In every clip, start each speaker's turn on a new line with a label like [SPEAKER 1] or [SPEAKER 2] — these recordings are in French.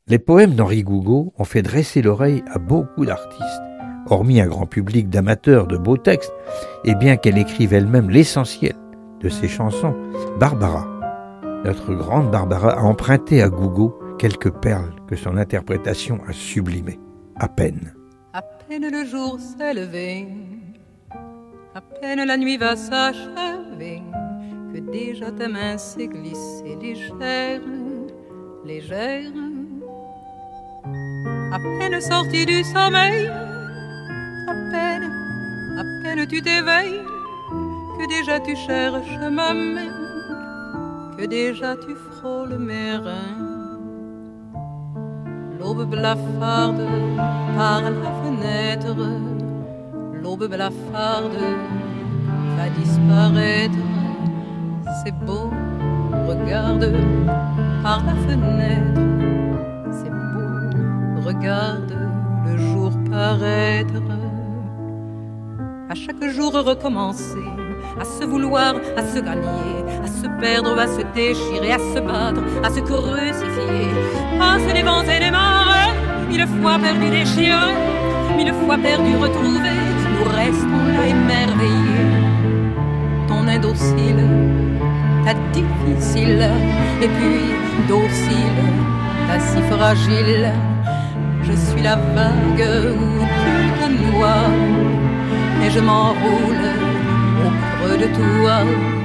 [SPEAKER 1] Les poèmes d'Henri Gougaud ont fait dresser l'oreille à beaucoup d'artistes, hormis un grand public d'amateurs de beaux textes, et bien qu'elle écrive elle-même l'essentiel de ses chansons, Barbara, notre grande Barbara, a emprunté à Gougaud quelques perles que son interprétation a sublimées, à peine.
[SPEAKER 2] À peine le jour s'est levé, à peine la nuit va s'achever, que déjà ta main s'est glissée légère, légère. À peine sortie du sommeil, à peine tu t'éveilles, que déjà tu cherches ma main, que déjà tu frôles mes reins. L'aube blafarde par la fenêtre, l'aube blafarde va disparaître. C'est beau, regarde par la fenêtre, c'est beau, regarde le jour paraître. À chaque jour recommencer, à se vouloir, à se gagner, à se perdre, à se déchirer, à se battre, à se crucifier, à se dévancer des marais, 1000 fois perdu déchiré, 1000 fois perdu retrouvé, nous restons là émerveillés. Ton indocile, ta difficile, et puis docile, ta si fragile. Je suis la vague où tu te noies, et je m'enroule au creux de toi.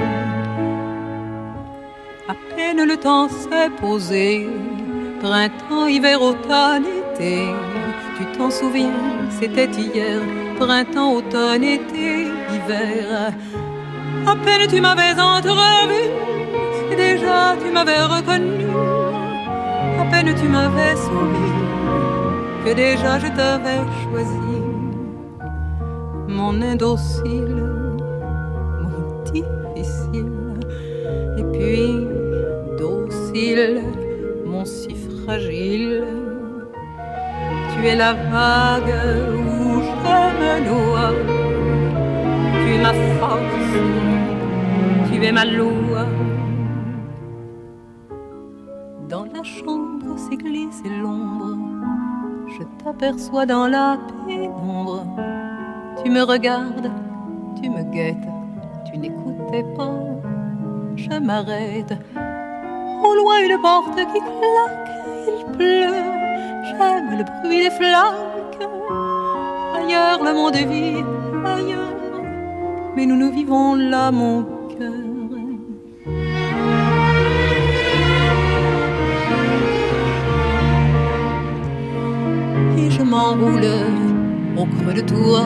[SPEAKER 2] À peine le temps s'est posé, printemps, hiver, automne, été. Tu t'en souviens, c'était hier, printemps, automne, été, hiver. À peine tu m'avais entrevu, et déjà tu m'avais reconnu. À peine tu m'avais souri, que déjà je t'avais choisi. Mon indocile, mon difficile, et puis docile, mon si fragile. Tu es la vague où je me noie, tu es ma force, tu es ma loi. Dans la chambre s'est glissée l'ombre, je t'aperçois dans la pénombre. Tu me regardes, tu me guettes, tu n'écoutais pas, je m'arrête. Au loin une porte qui claque, il pleut, j'aime le bruit des flaques. Ailleurs le monde vit, ailleurs, mais nous vivons là mon cœur. Et je m'enroule au creux de toi.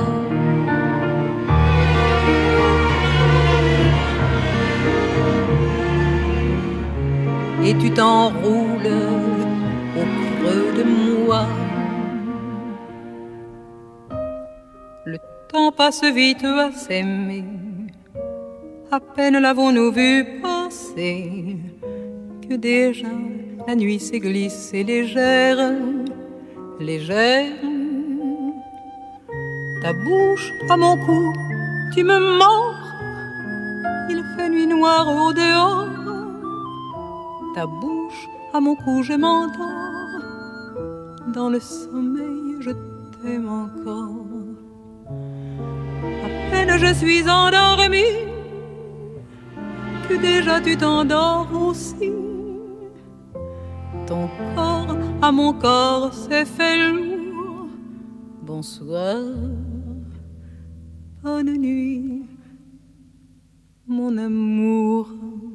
[SPEAKER 2] Et tu t'enroules au creux de moi. Le temps passe vite à s'aimer, à peine l'avons-nous vu passer, que déjà la nuit s'est glissée légère, légère. Ta bouche à mon cou, tu me mords, il fait nuit noire au dehors. Ta bouche à mon cou, je m'endors, dans le sommeil je t'aime encore. À peine je suis endormie, que déjà tu t'endors aussi. Ton corps à mon corps s'est fait lourd. Bonsoir, bonne nuit, mon amour.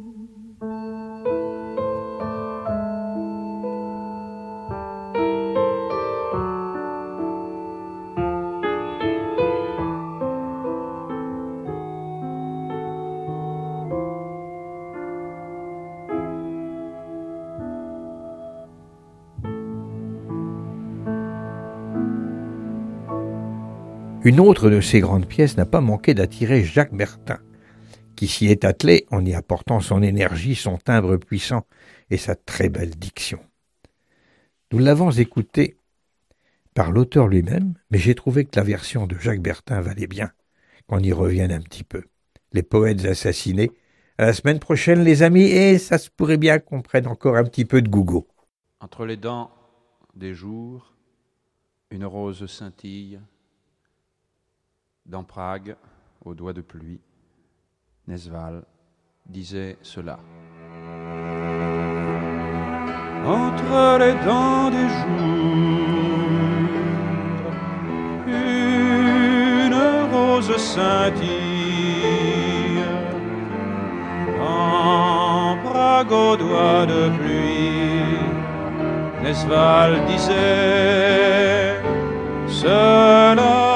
[SPEAKER 1] Une autre de ces grandes pièces n'a pas manqué d'attirer Jacques Bertin, qui s'y est attelé en y apportant son énergie, son timbre puissant et sa très belle diction. Nous l'avons écouté par l'auteur lui-même, mais j'ai trouvé que la version de Jacques Bertin valait bien qu'on y revienne un petit peu. Les poètes assassinés. À la semaine prochaine, les amis, et ça se pourrait bien qu'on prenne encore un petit peu de Gougaud.
[SPEAKER 3] Entre les dents des jours, une rose scintille. Dans Prague, aux doigts de pluie, Nesval disait cela. Entre les dents des jours, une rose scintille. Dans Prague, aux doigts de pluie, Nesval disait cela.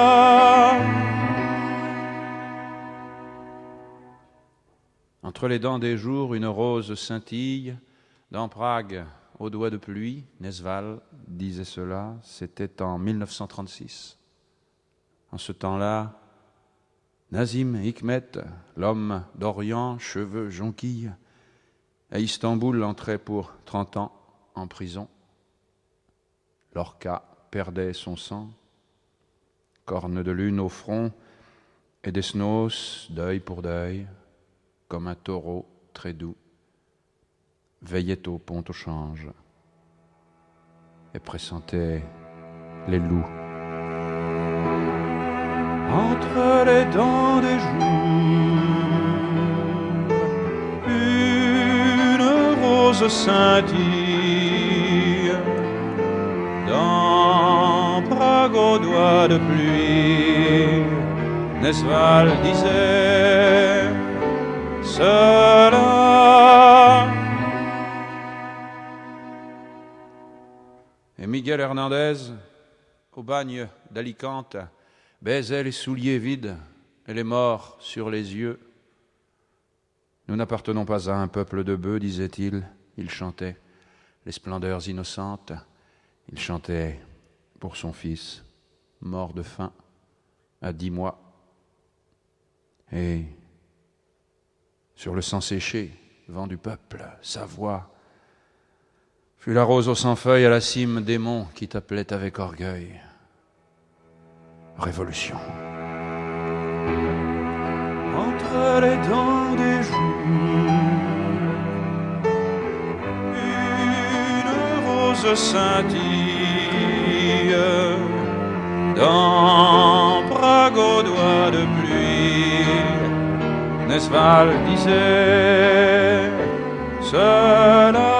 [SPEAKER 3] Entre les dents des jours, une rose scintille. Dans Prague, aux doigts de pluie, Nesval disait cela. C'était en 1936. En ce temps-là, Nazim Hikmet, l'homme d'Orient, cheveux jonquilles, à Istanbul entrait pour 30 ans en prison. Lorca perdait son sang, corne de lune au front, et Desnos, deuil pour deuil, comme un taureau très doux, veillait au pont au change et pressentait les loups. Entre les dents des jours, une rose scintille. Dans Prague, aux doigts de pluie, Nesval disait cela. Et Miguel Hernandez, au bagne d'Alicante, baisait les souliers vides et les morts sur les yeux. Nous n'appartenons pas à un peuple de bœufs, disait-il. Il chantait les splendeurs innocentes. Il chantait pour son fils, mort de faim à 10 mois. Et sur le sang séché, vent du peuple, sa voix fut la rose aux 100 feuilles à la cime des monts qui t'appelait avec orgueil. Révolution. Entre les dents des jours, une rose scintille. Dans Prague, aux doigts de pluie, Nesval disait cela.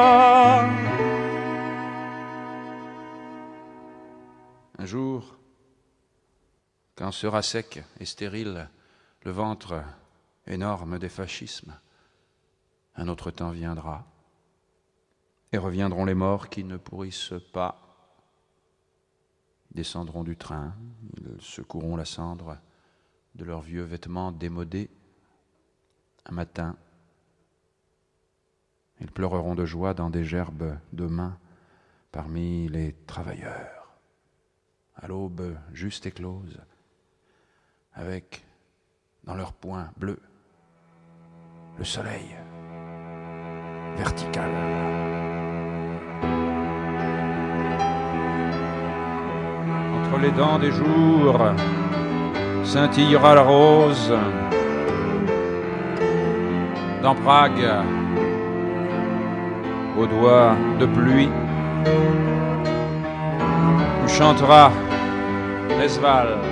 [SPEAKER 3] Un jour, quand sera sec et stérile le ventre énorme des fascismes, un autre temps viendra, et reviendront les morts qui ne pourrissent pas, descendront du train, ils secoueront la cendre de leurs vieux vêtements démodés. Un matin, ils pleureront de joie dans des gerbes de main parmi les travailleurs, à l'aube juste éclose, avec dans leurs poings bleus le soleil vertical. Entre les dents des jours scintillera la rose. Dans Prague, aux doigts de pluie, tu chanteras Nesval.